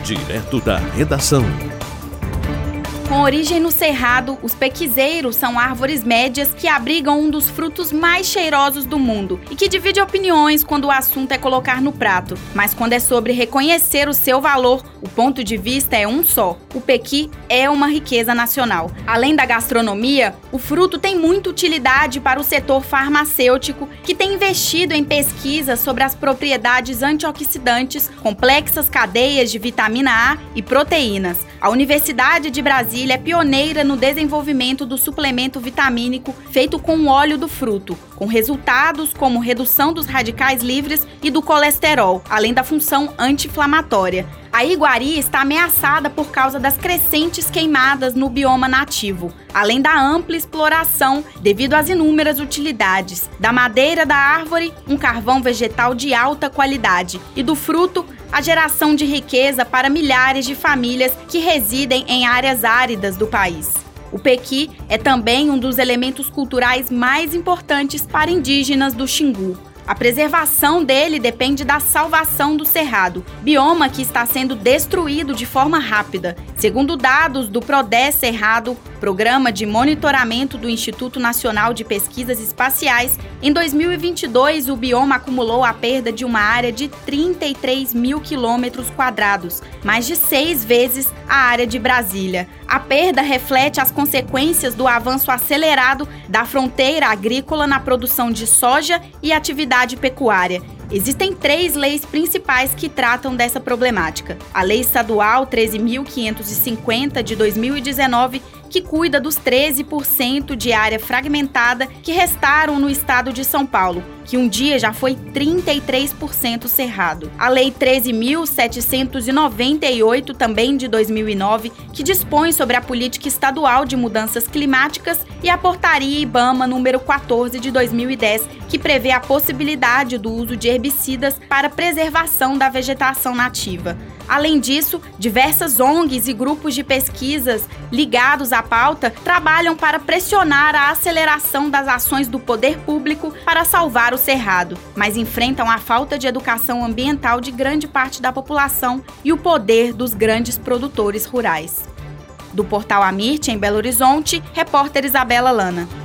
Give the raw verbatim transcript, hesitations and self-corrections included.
Direto da redação. Com origem no Cerrado, os pequizeiros são árvores médias que abrigam um dos frutos mais cheirosos do mundo e que divide opiniões quando o assunto é colocar no prato. Mas quando é sobre reconhecer o seu valor, o ponto de vista é um só. O pequi é uma riqueza nacional. Além da gastronomia, o fruto tem muita utilidade para o setor farmacêutico, que tem investido em pesquisas sobre as propriedades antioxidantes, complexas cadeias de vitamina A e proteínas. A Universidade de Brasília é pioneira no desenvolvimento do suplemento vitamínico feito com o óleo do fruto, com resultados como redução dos radicais livres e do colesterol, além da função anti-inflamatória. A iguaria está ameaçada por causa das crescentes queimadas no bioma nativo, além da ampla exploração devido às inúmeras utilidades. Da madeira da árvore, um carvão vegetal de alta qualidade, e do fruto, a geração de riqueza para milhares de famílias que residem em áreas áridas do país. O pequi é também um dos elementos culturais mais importantes para indígenas do Xingu. A preservação dele depende da salvação do cerrado, bioma que está sendo destruído de forma rápida. Segundo dados do PRODES Cerrado, Programa de Monitoramento do Instituto Nacional de Pesquisas Espaciais, em dois mil e vinte e dois o bioma acumulou a perda de uma área de trinta e três mil quilômetros quadrados, mais de seis vezes a área de Brasília. A perda reflete as consequências do avanço acelerado da fronteira agrícola na produção de soja e atividade pecuária. Existem três leis principais que tratam dessa problemática. A Lei Estadual treze mil quinhentos e cinquenta de dois mil e dezenove, que cuida dos treze por cento de área fragmentada que restaram no estado de São Paulo, que um dia já foi trinta e três por cento cerrado. A Lei treze mil setecentos e noventa e oito, também de dois mil e nove, que dispõe sobre a política estadual de mudanças climáticas, e a Portaria IBAMA número quatorze de dois mil e dez, que prevê a possibilidade do uso de herbicidas para preservação da vegetação nativa. Além disso, diversas O N Gs e grupos de pesquisas ligados à pauta trabalham para pressionar a aceleração das ações do poder público para salvar o cerrado, mas enfrentam a falta de educação ambiental de grande parte da população e o poder dos grandes produtores rurais. Do Portal Amirte, em Belo Horizonte, repórter Isabela Lana.